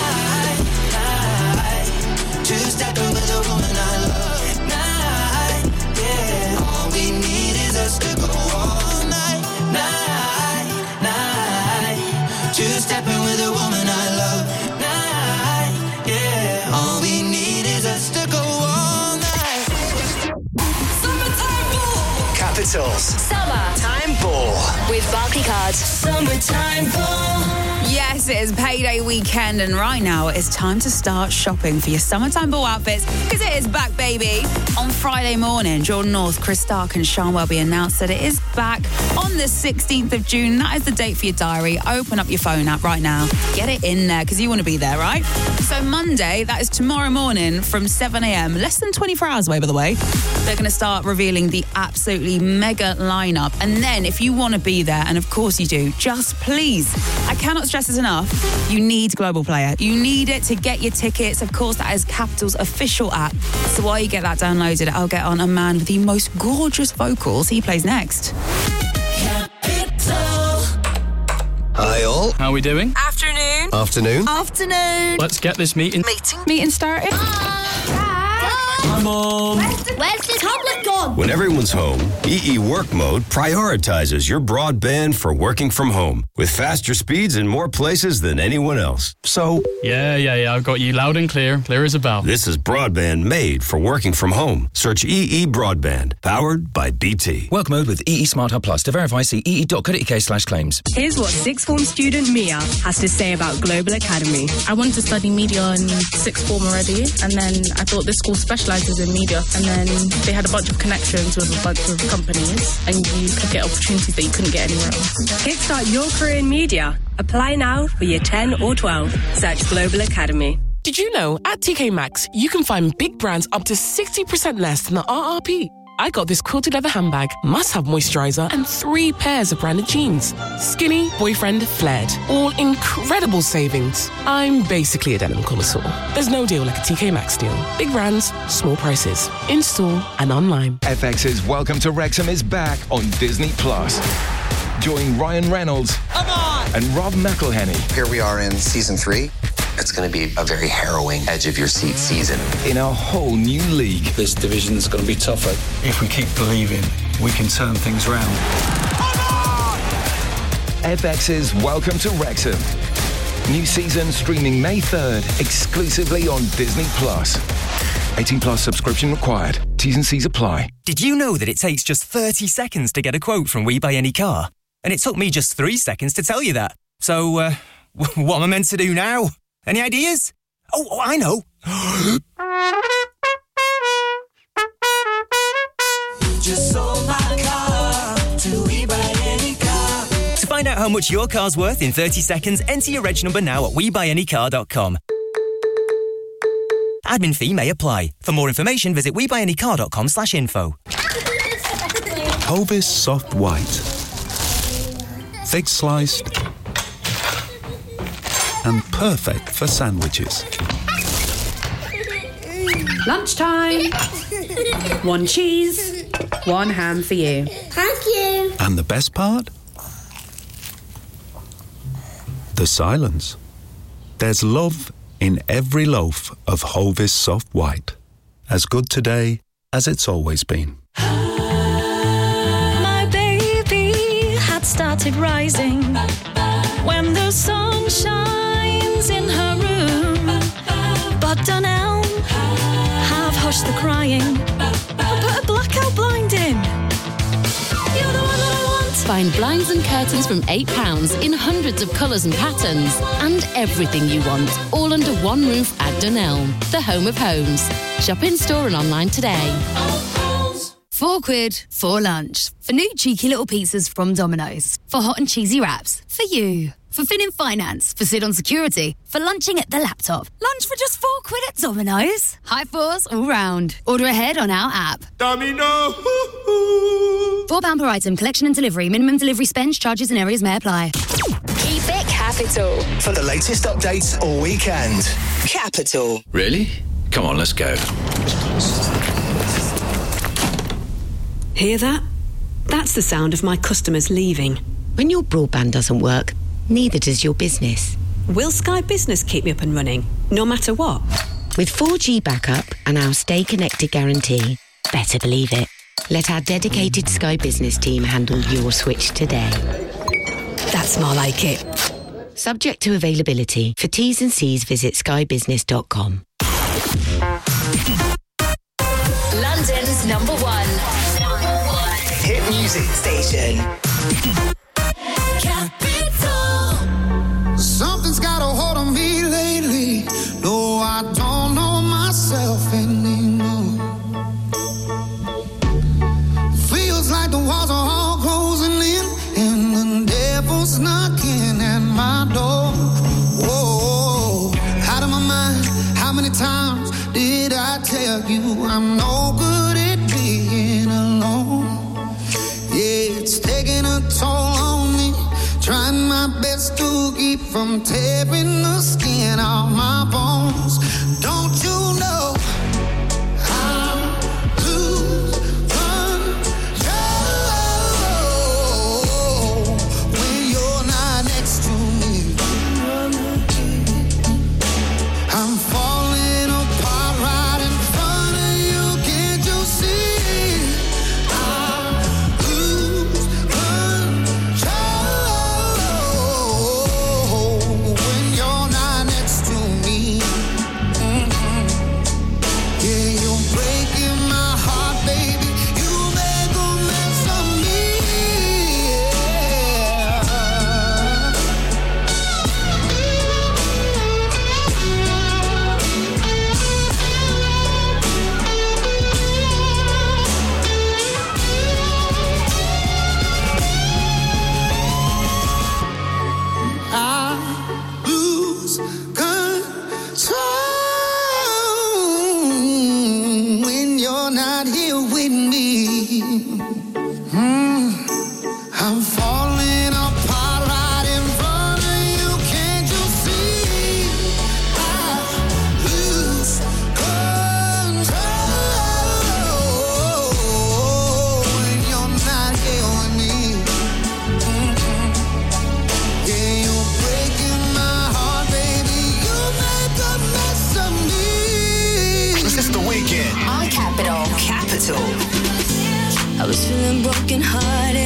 Speaker 13: night. Two-stepping with a woman I love. Night, yeah. All we need is us to go all night, night, night. Two-stepping with a woman I love. Night, yeah. All we need is us to go all night.
Speaker 2: Capitals Summertime Ball
Speaker 19: with Barclaycard.
Speaker 26: Summertime Ball.
Speaker 5: Yes, it is payday weekend, and right now it's time to start shopping for your summertime ball outfits because it is back, baby. On Friday morning, Jordan North, Chris Stark and Sean Welby announced that it is back on the 16th of June. That is the date for your diary. Open up your phone app right now. Get it in there because you want to be there, right? So Monday, that is tomorrow morning from 7 a.m, less than 24 hours away, by the way. They're going to start revealing the absolutely mega lineup. And then if you want to be there, and of course you do, just please, I cannot stress this enough, you need Global Player. You need it to get your tickets. Of course, that is Capital's official app. So while you get that downloaded, I'll get on a man with the most gorgeous vocals. He plays next.
Speaker 7: Hi all.
Speaker 8: How are we doing?
Speaker 9: Afternoon.
Speaker 7: Afternoon.
Speaker 9: Afternoon.
Speaker 8: Let's get this meeting
Speaker 9: started.
Speaker 8: Come on.
Speaker 9: Where's the tablet gone?
Speaker 7: When everyone's home, EE Work Mode prioritizes your broadband for working from home with faster speeds in more places than anyone else. So...
Speaker 8: Yeah, I've got you loud and clear as a bell.
Speaker 7: This is broadband made for working from home. Search EE Broadband, powered by BT.
Speaker 10: Work Mode with EE Smart Hub Plus. To verify, see ee.co.uk/claims.
Speaker 12: Here's what sixth form student Mia has to say about Global Academy.
Speaker 15: I wanted to study media in sixth form already, and then I thought this school specialises in media, and then they had a bunch of connections with a bunch of companies, and you could get opportunities that you couldn't get anywhere else.
Speaker 12: Kickstart your career in media. Apply now for year 10 or 12. Search Global Academy.
Speaker 28: Did you know at TK Maxx you can find big brands up to 60% less than the RRP? I got this quilted leather handbag, must-have moisturiser, and 3 pairs of branded jeans. Skinny, boyfriend, flared. All incredible savings. I'm basically a denim connoisseur. There's no deal like a TK Maxx deal. Big brands, small prices. In-store and online.
Speaker 29: FX's Welcome to Wrexham is back on Disney+. Join Ryan Reynolds and Rob McElhenney.
Speaker 30: Here we are in season 3. It's going to be a very harrowing edge-of-your-seat season.
Speaker 29: In a whole new league.
Speaker 31: This division's going to be tougher. If we keep believing, we can turn things round.
Speaker 29: FX's Welcome to Wrexham. New season streaming May 3rd, exclusively on Disney+. 18+ subscription required. T's and C's apply.
Speaker 32: Did you know that it takes just 30 seconds to get a quote from We Buy Any Car? And it took me just 3 seconds to tell you that. So, what am I meant to do now? Any ideas? Oh, I know.
Speaker 13: Just sold my car to We Buy Any Car.
Speaker 32: To find out how much your car's worth in 30 seconds, enter your reg number now at WeBuyAnyCar.com. Admin fee may apply. For more information, visit WeBuyAnyCar.com/info.
Speaker 33: Hovis Soft White. Thick sliced and perfect for sandwiches.
Speaker 12: Lunchtime. 1 cheese, 1 ham for you.
Speaker 33: And the best part? the silence. There's love in every loaf of Hovis soft white. As good today as it's always been.
Speaker 1: My baby had started rising when the sun shines in her room. But Dunelm have hushed the crying, put a blackout blind in. You're the one that I want.
Speaker 11: Find blinds and curtains from £8 in hundreds of colours and patterns, and everything you want, all under one roof at Dunelm, the home of homes. Shop in store and online today.
Speaker 14: £4 for lunch. For new cheeky little pizzas from Domino's. For hot and cheesy wraps. For you. For Fin in Finance. For Sid on Security. For lunching at the laptop. Lunch for just £4 at Domino's. High fours all round. Order ahead on our app.
Speaker 6: Domino.
Speaker 14: £4 per item. Collection and delivery. Minimum delivery spend, charges and areas may apply.
Speaker 2: Keep it capital. For the latest updates all weekend. Capital.
Speaker 16: Really? Come on, let's go.
Speaker 17: Hear that? That's the sound of my customers leaving.
Speaker 18: When your broadband doesn't work, neither does your business.
Speaker 17: Will Sky Business keep me up and running, no matter what?
Speaker 18: With 4G backup and our Stay Connected guarantee, better believe it. Let our dedicated Sky Business team handle your switch today.
Speaker 17: That's more like it.
Speaker 18: Subject to availability. For T's and C's, visit skybusiness.com.
Speaker 2: London's number one hit music station. Capital.
Speaker 6: Something's got a hold on me lately. No, I don't know myself anymore. Feels like the walls are all closing in, and the devil's knocking at my door. Whoa, out of my mind. How many times did I tell you I'm no good at being alone? Yeah, it's taking a toll on me. Trying my best to keep from tearing the skin off my bones. Don't you know I lose control when you're not next to me? I'm falling apart right in front of you. Can't you see? I lose control when you're not next to me. Yeah, you're breaking my heart, baby. You make a mess of me. I lose control when you're not here with me. I'm falling apart right in front of you. Can't you see? I lose control when you're not here with me. Yeah, you're breaking my heart, baby. You make a mess of me.
Speaker 2: This is the weekend on Capital.
Speaker 14: I was feeling broken hearted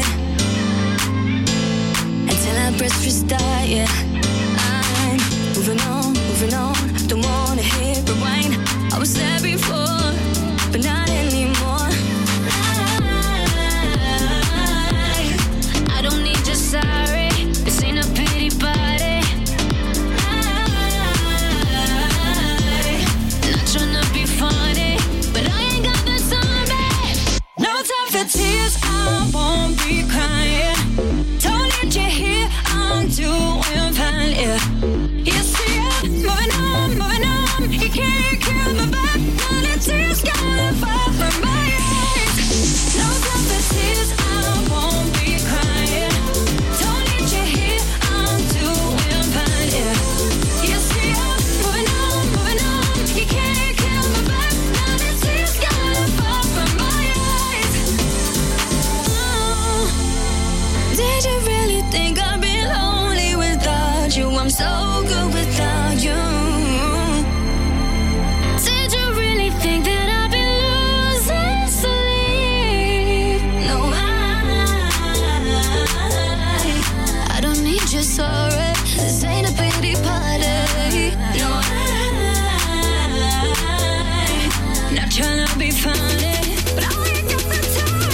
Speaker 14: until I pressed restart, yeah. I'm moving on, don't wanna hit rewind. I was there before, but not anymore. I don't need your sorry, this ain't a pity party. Not trying to be funny, but I ain't got the time, babe. No time for tears, I won't be crying. Don't need you here, I'm doing fine, yeah. You see it, moving on,
Speaker 1: Not trying to be funny, but I wake up and tell me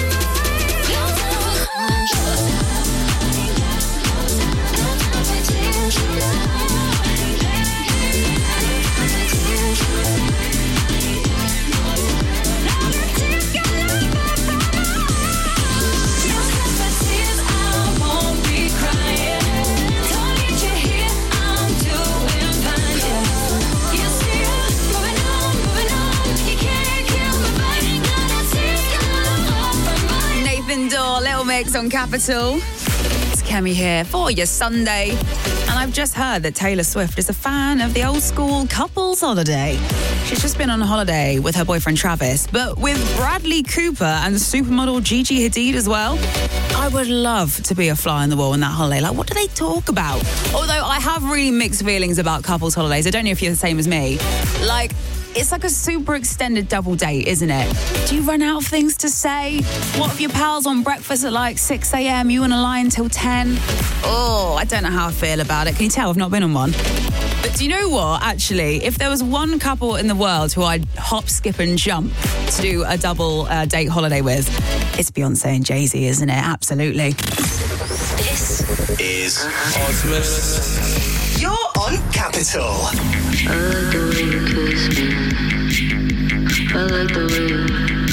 Speaker 3: Little Mix on Capital. It's Kemi here for your Sunday. And I've just heard that Taylor Swift is a fan of the old school couples holiday. She's just been on a holiday with her boyfriend Travis, but with Bradley Cooper and supermodel Gigi Hadid as well. I would love to be a fly on the wall on that holiday. Like, what do they talk about? Although I have really mixed feelings about couples holidays. I don't know if you're the same as me. Like, it's like a super extended double date, isn't it? Do you run out of things to say? What if your pal's on breakfast at like 6 a.m, you want to lie until 10? Oh, I don't know how I feel about it. Can you tell I've not been on one? But do you know what, actually? If there was one couple in the world who I'd hop, skip and jump to do a double date holiday with, it's Beyonce and Jay-Z, isn't it? Absolutely.
Speaker 2: This is Osmond. You're on Capital.
Speaker 4: I like the way you kiss me. I like the way you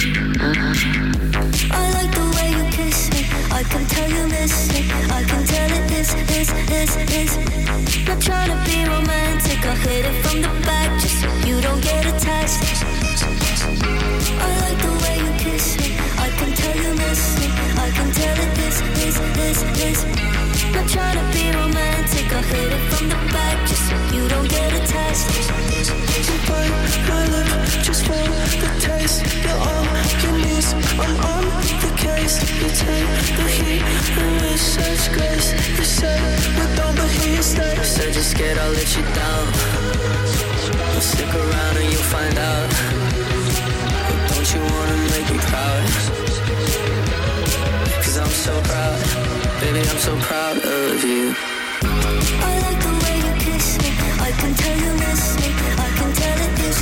Speaker 1: I like the way you kiss me. I can tell you miss me. I can tell it is. Not trying to be romantic. I hit it from the back just so you don't get attached. I like the way you kiss me. I can tell you miss me. I can tell it is. Not trying to be romantic. I hit it from the back just so you don't get attached.
Speaker 13: You bite my lip just for the taste. You're on your knees, I'm on the case. You take the heat and with such grace. You say we're done, but here you stay.
Speaker 4: You said you're scared I'll let you down. Well, stick around and you'll find out. But don't you wanna make me proud? Cause I'm so proud. Baby, I'm so proud of you.
Speaker 1: I like the way you kiss me. I can tell you miss me. I can tell it is.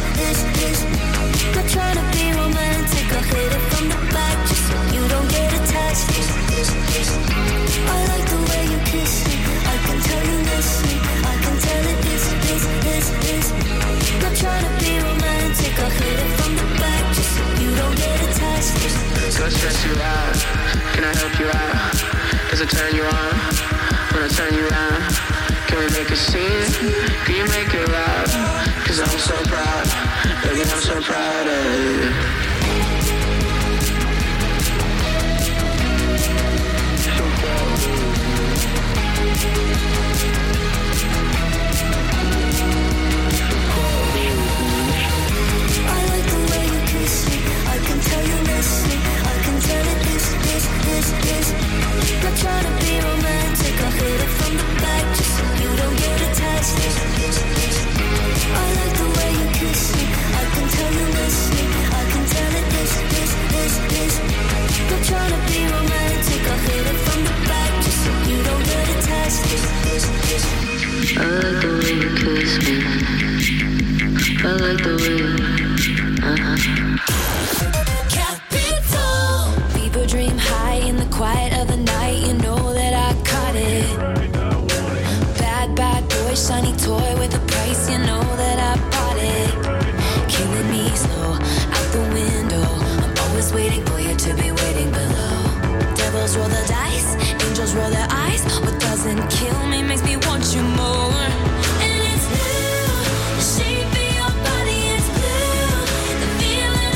Speaker 1: Not trying to be romantic. I hit it from the back just so you don't get attached. I like the way you kiss me. I can tell you miss me. I can tell it is. Not trying to be romantic. I hit it from the back just so you don't get attached.
Speaker 4: So I stress you out. Can I help you out? Does it turn you on? When I turn you around, can we make a scene? Can you make it loud? Cause I'm so proud, baby, I'm so proud of you.
Speaker 1: I like the way you kiss me. I can tell you miss me. I can tell it is. Not trying to be romantic. I hit it from the back just so you don't get attached. I like the way you kiss me. I can tell you miss me. I can tell it is. Not trying to be romantic. I hit it from the back just so you don't get attached.
Speaker 4: I like the way you kiss me. I like the way
Speaker 1: Capital. People dream high in the quiet of the night. You know that I caught it. Bad boy, shiny toy with a price. You know that I bought it. Killing me slow out the window. I'm always waiting for you to be waiting below. Devils roll the dice, angels roll their eyes. What doesn't kill me makes me want you more. And it's blue, the shape of your body is blue. The feeling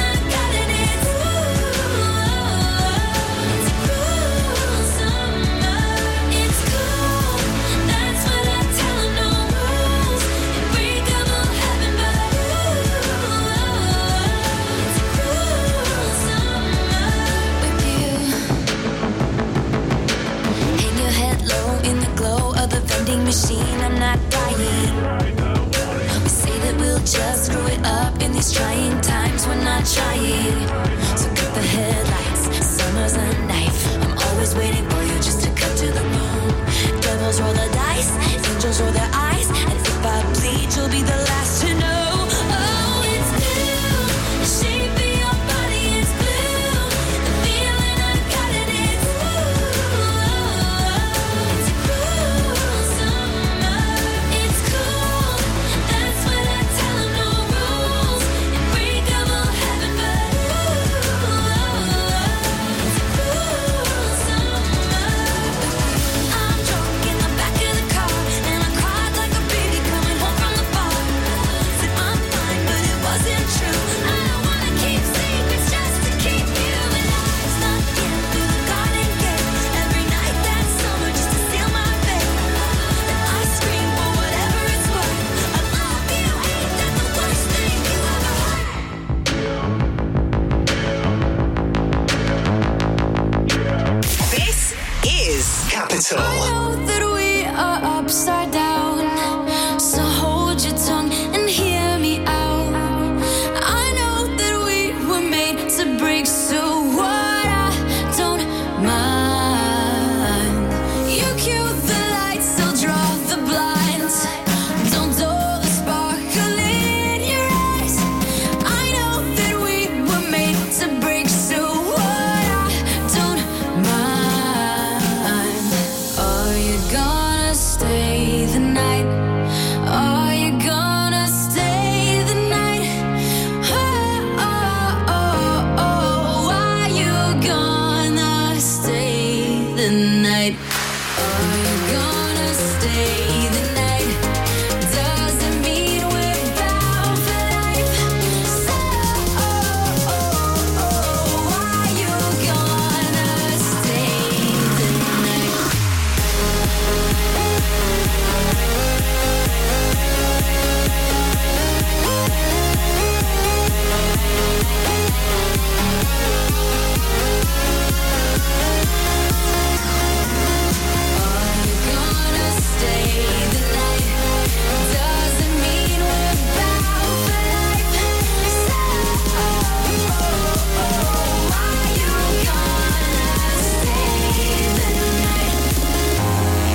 Speaker 2: Capital.
Speaker 1: I know that we are upside down, so hold your tongue and hear me out. I know that we were made to break, so what I don't mind. You cue the lights, I'll draw the blinds. Don't dull the sparkle in your eyes. I know that we were made to break, so what I don't mind. Are you gonna stay the night? Are you gonna stay the night? Oh, oh, oh, oh. Are you gonna stay the night? Are you gonna stay the night? Doesn't mean we're bound for life. So, oh, oh, oh. Are you gonna stay the night? Gonna stay the night. Doesn't mean we're bound for life. So, oh, oh, oh. Are you gonna stay the night?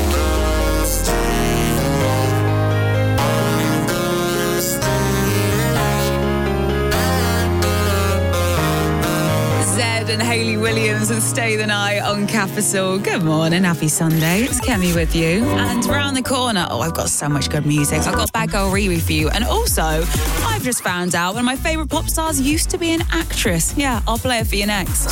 Speaker 3: Zed and Hayley Williams and Stay the Night on Capital. Good morning, happy Sunday. It's Kemi with you. And round the corner, I've got so much good music. I've got Bad Girl Riri for you. And also, I've just found out one of my favourite pop stars used to be an actress. Yeah, I'll play it for you next.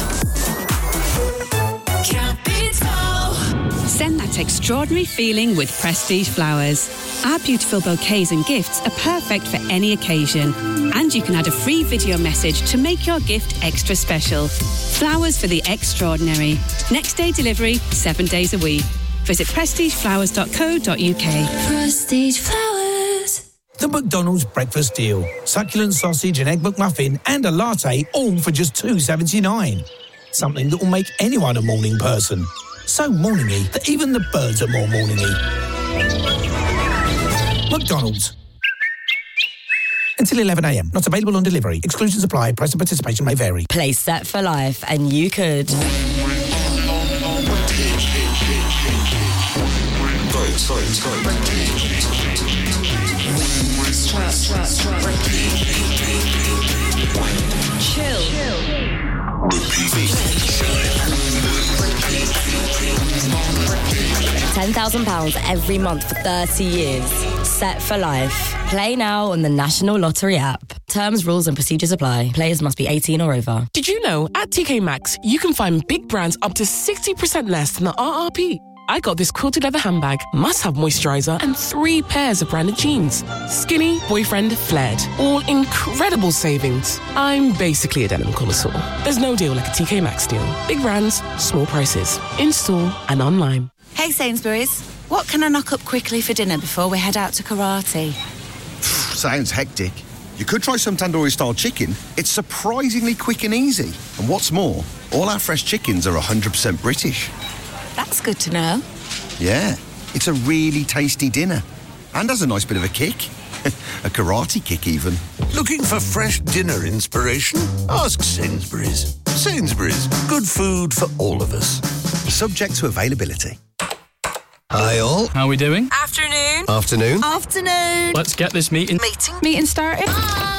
Speaker 17: Send that extraordinary feeling with Prestige Flowers. Our beautiful bouquets and gifts are perfect for any occasion. And you can add a free video message to make your gift extra special. Flowers for the extraordinary. Next day delivery, 7 days a week. Visit prestigeflowers.co.uk.
Speaker 1: Prestige Flowers.
Speaker 5: The McDonald's breakfast deal. Succulent sausage and egg McMuffin and a latte, all for just $2.79. Something that will make anyone a morning person. So morningy that even the birds are more morningy. McDonald's. Until 11 a.m. Not available on delivery. Exclusions apply. Price and participation may vary.
Speaker 7: Play Set for Life and you could. £10,000 every month for 30 years. Set for Life. Play now on the National Lottery app. Terms, rules and procedures apply. Players must be 18 or over.
Speaker 28: Did you know at TK Maxx, you can find big brands up to 60% less than the RRP? I got this quilted leather handbag, must-have moisturiser, and 3 pairs of branded jeans. Skinny, boyfriend, flared. All incredible savings. I'm basically a denim connoisseur. There's no deal like a TK Maxx deal. Big brands, small prices. In-store and online.
Speaker 8: Hey Sainsbury's, what can I knock up quickly for dinner before we head out to karate?
Speaker 9: Sounds hectic. You could try some tandoori-style chicken. It's surprisingly quick and easy. And what's more, all our fresh chickens are 100% British.
Speaker 8: That's good to know.
Speaker 9: Yeah, it's a really tasty dinner. And has a nice bit of a kick. A karate kick, even.
Speaker 19: Looking for fresh dinner inspiration? Ask Sainsbury's. Sainsbury's, good food for all of us.
Speaker 9: Subject to availability.
Speaker 20: Hi all.
Speaker 21: How are we doing?
Speaker 8: Afternoon.
Speaker 20: Afternoon.
Speaker 8: Afternoon.
Speaker 21: Let's get this meeting
Speaker 8: started.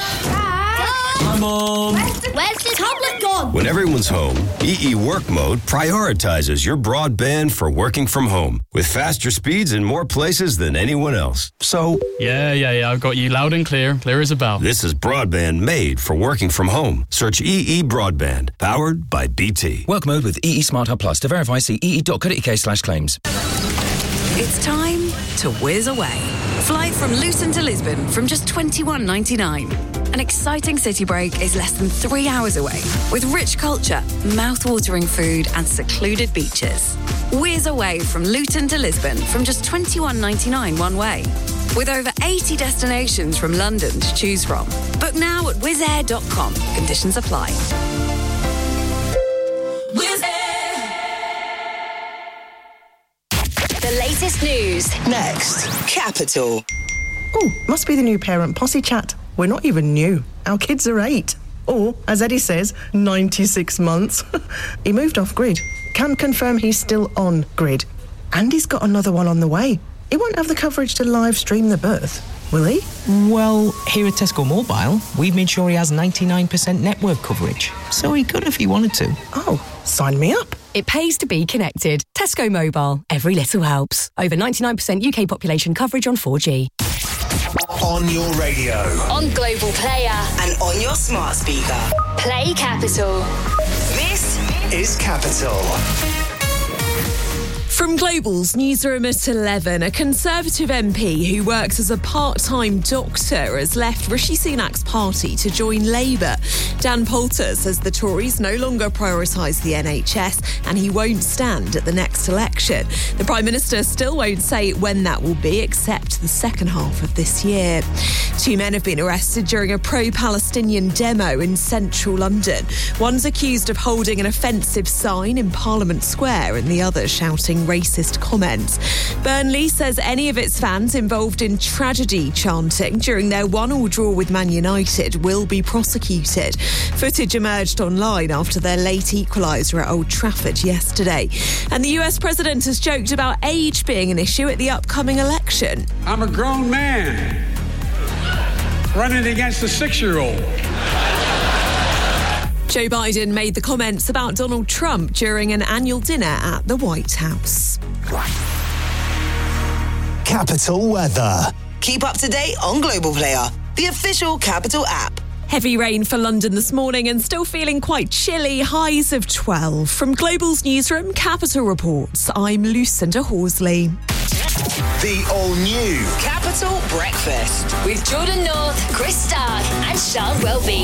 Speaker 21: Hi, Mum.
Speaker 8: Where's the tablet gone?
Speaker 20: When everyone's home, EE Work Mode prioritizes your broadband for working from home with faster speeds in more places than anyone else. So...
Speaker 21: Yeah, I've got you loud and clear as a bell.
Speaker 20: This is broadband made for working from home. Search EE Broadband, powered by BT.
Speaker 10: Work mode with EE Smart Hub Plus. To verify, see ee.co.uk/claims.
Speaker 8: It's time to whiz away. Fly from Luton to Lisbon from just $21.99. An exciting city break is less than 3 hours away, with rich culture, mouth-watering food and secluded beaches. Whiz away from Luton to Lisbon from just $21.99 one way, with over 80 destinations from London to choose from. Book now at wizzair.com. Conditions apply.
Speaker 1: Wizz Air.
Speaker 2: The latest news. Next. Capital.
Speaker 12: Oh, must be the new parent posse chat. We're not even new. Our kids are 8. Or, as Eddie says, 96 months. He moved off grid. Can confirm he's still on grid. And he's got another one on the way. He won't have the coverage to live stream the birth, will he?
Speaker 15: Well, here at Tesco Mobile, we've made sure he has 99% network coverage. So he could if he wanted to.
Speaker 12: Oh, sign me up.
Speaker 22: It pays to be connected. Tesco Mobile. Every little helps. Over 99% UK population coverage on 4G.
Speaker 2: On your radio.
Speaker 1: On Global Player.
Speaker 2: And on your smart speaker.
Speaker 1: Play Capital.
Speaker 2: This is Capital.
Speaker 23: From Global's newsroom at 11, a Conservative MP who works as a part-time doctor has left Rishi Sunak's party to join Labour. Dan Poulter says the Tories no longer prioritise the NHS and he won't stand at the next election. The Prime Minister still won't say when that will be, except the second half of this year. 2 men have been arrested during a pro-Palestinian demo in central London. One's accused of holding an offensive sign in Parliament Square and the other shouting racist comments. Burnley says any of its fans involved in tragedy chanting during their 1-1 draw with Man United will be prosecuted. Footage emerged online after their late equaliser at Old Trafford yesterday. And the US president has joked about age being an issue at the upcoming election.
Speaker 24: I'm a grown man running against a 6-year-old.
Speaker 23: Joe Biden made the comments about Donald Trump during an annual dinner at the White House.
Speaker 2: Capital weather. Keep up to date on Global Player, the official Capital app.
Speaker 23: Heavy rain for London this morning and still feeling quite chilly, highs of 12. From Global's newsroom, Capital Reports, I'm Lucinda Horsley.
Speaker 2: The all-new Capital Breakfast
Speaker 1: with Jordan North, Chris Stark and Sean Welby.